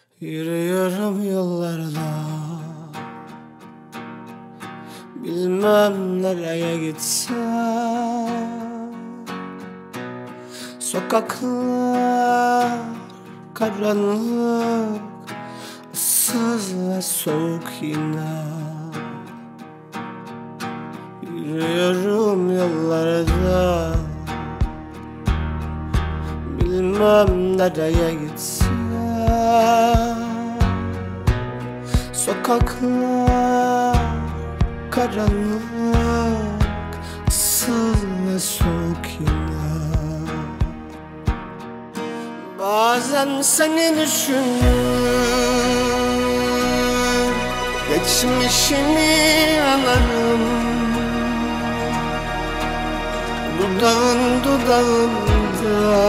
Yürüyorum yollarda, bilmem nereye gitsem. Sokaklar karanlık, ıssız ve soğuk yine. Yürüyorum yollarda, bilmem nereye gitsem. Sokaklar karanlık, ıssız ve soğuk yine. Bazen seni düşünür, geçmişimi anarım. Dudağın dudağımda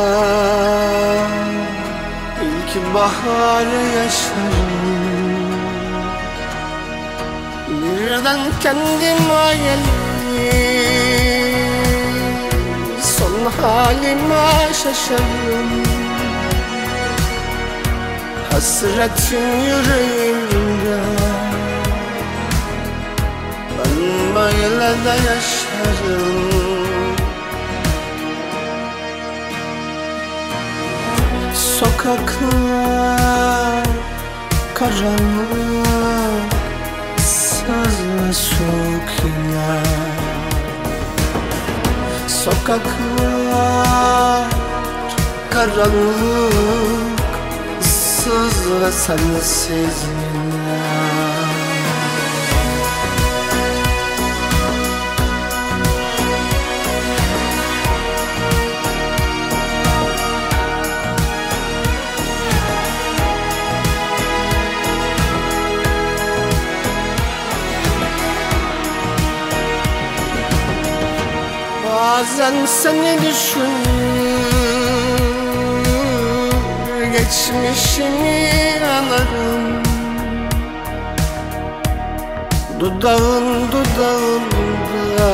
İlk baharı yaşarım. Birden kendime gelir, son halime şaşarım. Hasretin yüreğimde, ben böyle de yaşarım. Sokaklar karanlık, ıssız ve soğuk yine. Sokaklar karanlık, ıssız ve sensiz yine. Bazen seni düşünür, geçmişimi anarım. Dudağın dudağımda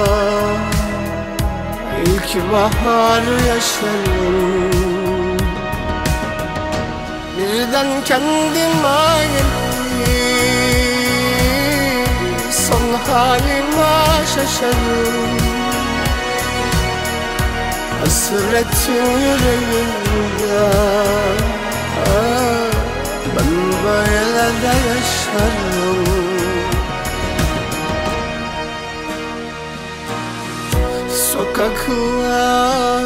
İlk baharı yaşarım. Birden kendime gelir, son halime şaşarım. Hasretin yüreğimde, ben böyle de yaşarım. Sokaklar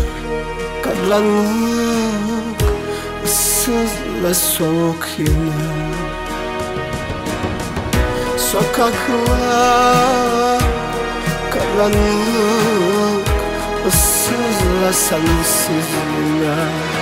karanlık, ıssız ve soğuk yine. Sokaklar karanlık, ıssız ve sensiz yine.